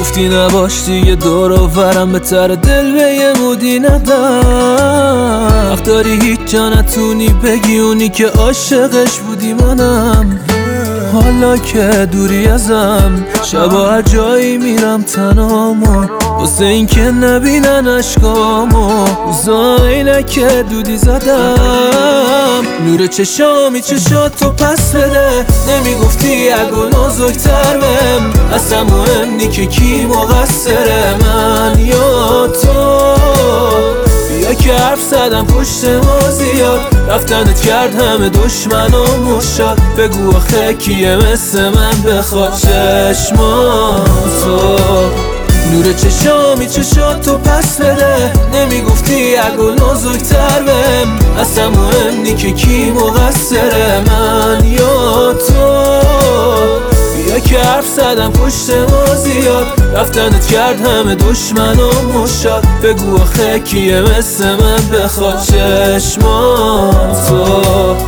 گفتی نباش دیگه دور و برم، بهتر دل به یه مودی ندم. وقت داری هیچ جا نتونی بگی اونی که عاشقش بودی منم. حالا که دوری ازم شبا هر جایی میرم تنهامو، واسه این که نبینن عشقامو. روزا اینه که دودی زدم. نور چشامی چشاتو پس بده، نمیگفتی اگه نازکتر بهم. اصلا مهم نی که کی مقصره، من یا تو. بیا که حرف زدم پشت ما زیاد، رفتنت کرد همه دشمنامو شاد. بگو آخه کیه مثل من بخواد چشماتو. نور چشامی چشاتو پس بده، نمیگفتی اگه نازکتر بهم. اصلا مهم نی که کی مقصره، من یا تو. بیا که حرف زدم پشت ما زیاد، رفتنت کرد همه دشمنامو شاد. بگو آخه کیه مثل من بخواد چشماتو.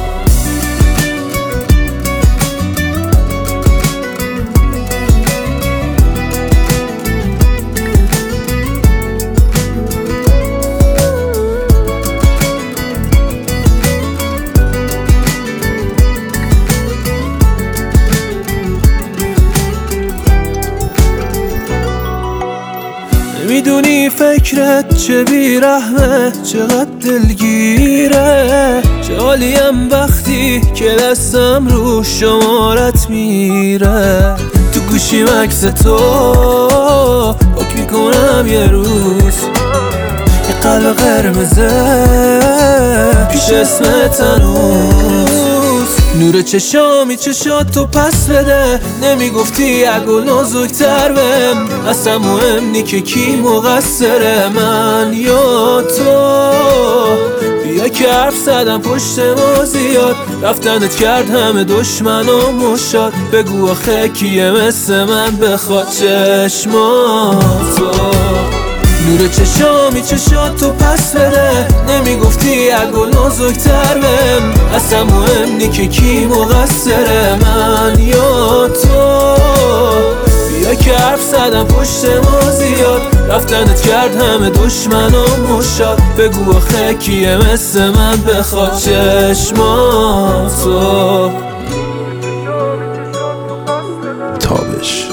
میدونی فکرت چه بیرحمه، چقدر دلگیره. چه حالیم وقتی که دستم رو شمارت میره. تو گوشیم عکس تو پاک میکنم یه روز، یه قلب قرمزه پیش اسمت هنوز. نور چشامی چشاتو پس بده، نمیگفتی اگه نازکتر بهم. اصلا مهم نی که کی مقصره، من یا تو. بیا که حرف زدم پشت ما زیاد، رفتنت کرد همه دشمنامو شاد. بگو آخه کیه مثل من بخواد چشماتو. نور چشامی چشاتو پس بده، نمیگفتی اگه نازکتر بهم. اصلا مهم نی که کی مقصره، من یا تو. بیا که حرف زدم پشت ما زیاد، رفتنت کرد همه دشمنامو شاد. بگو آخه کیه مثل من بخواد چشماتو. تابش